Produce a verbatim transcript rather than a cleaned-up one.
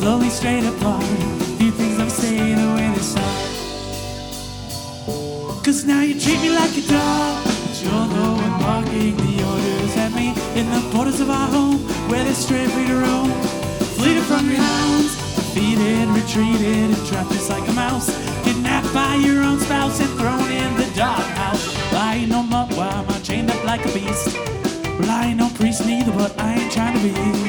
slowly strayed apart. Few things I've stayed away this time. Cause now you treat me like a dog, but you're the one barking the orders at me. In the borders of our home, where they're straight free to roam. Fleeted from your hounds, defeated, retreated, and trapped just like a mouse. Kidnapped by your own spouse and thrown in the doghouse. I ain't no mutt, why am I chained up like a beast? Well, I ain't no priest neither, but I ain't trying to be.